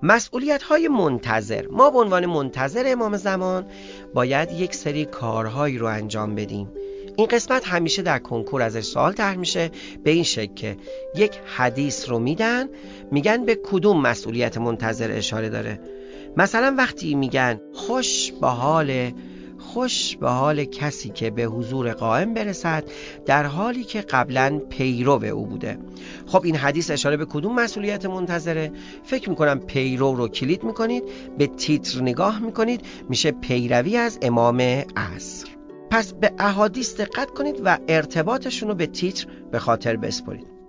مسئولیت‌های منتظر. ما به عنوان منتظر امام زمان باید یک سری کارهایی رو انجام بدیم. این قسمت همیشه در کنکور ازش سوال طرح میشه به این شکل که یک حدیث رو میگن به کدوم مسئولیت منتظر اشاره داره. مثلا وقتی میگن خوش به حال کسی که به حضور قائم برسد در حالی که قبلا پیرو او بوده. خب این حدیث اشاره به کدوم مسئولیت منتظره؟ فکر میکنم پیرو رو کلید میکنید، به تیتر نگاه میکنید، میشه پیروی از امام عصر. پس به احادیث دقت کنید و ارتباطشون رو به تیتر به خاطر بسپارید.